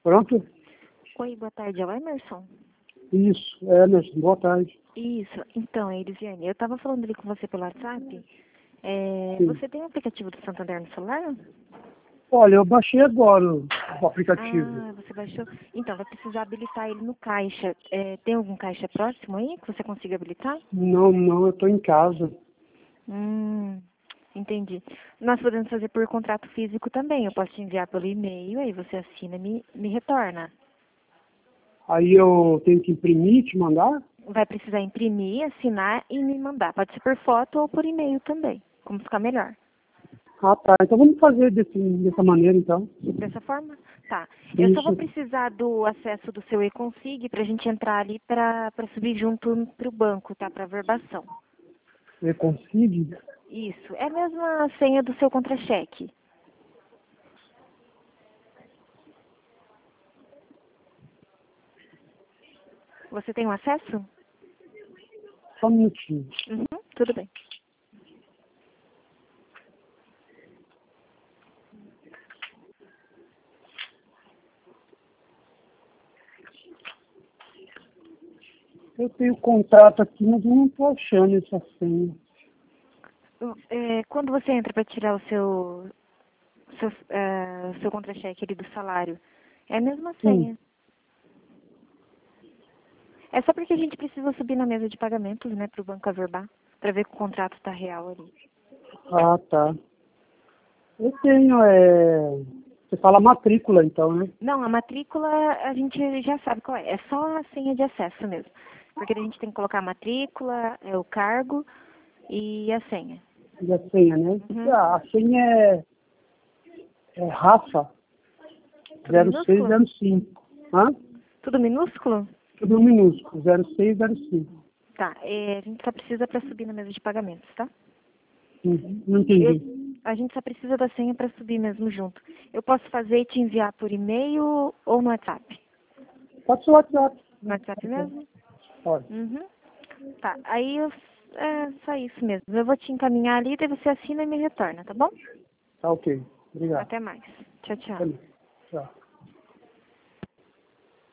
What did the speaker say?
Pronto? Oi, boa tarde, é o Emerson? Isso, Emerson, boa tarde. Isso, então, Elisiane, eu tava falando ali com você pelo WhatsApp. Sim. Você tem o aplicativo do Santander no celular? Olha, eu baixei agora o aplicativo. Ah, você baixou? Então, vai precisar habilitar ele no caixa. Tem algum caixa próximo aí que você consiga habilitar? Não, eu tô em casa. Entendi. Nós podemos fazer por contrato físico também. Eu posso te enviar pelo e-mail, aí você assina e me retorna. Aí eu tenho que imprimir e te mandar? Vai precisar imprimir, assinar e me mandar. Pode ser por foto ou por e-mail também, como ficar melhor. Ah, tá. Então vamos fazer dessa maneira, então. Dessa forma? Tá. Eu só vou Isso. precisar do acesso do seu e-consig pra gente entrar ali pra subir junto pro banco, tá? Pra verbação. Você consegue? Isso. É a mesma senha do seu contra-cheque. Você tem um acesso? Só um minutinho. Uhum, tudo bem. Eu tenho contrato aqui, mas eu não tô achando essa senha. Quando você entra para tirar o seu contra-cheque ali do salário, é a mesma Sim. senha. É só porque a gente precisa subir na mesa de pagamentos, né, para o banco averbar, para ver que o contrato está real ali. Ah, tá. Eu tenho, Você fala matrícula, então, né? Não, a matrícula a gente já sabe qual é. É só a senha de acesso mesmo. Porque a gente tem que colocar a matrícula, o cargo e a senha. E a senha, né? Uhum. A senha é Rafa Tudo minúsculo? 0605. Hã? Tudo minúsculo? Tudo minúsculo, 0605. Tá, a gente só precisa para subir na mesa de pagamentos, tá? Não entendi. A gente só precisa da senha para subir mesmo junto. Eu posso fazer e te enviar por e-mail ou no WhatsApp? Pode ser o WhatsApp. No WhatsApp mesmo? Pode. Uhum. Tá, aí é só isso mesmo. Eu vou te encaminhar ali, daí você assina e me retorna, tá bom? Tá ok. Obrigado. Até mais. Tchau, tchau. Até mais. Tchau.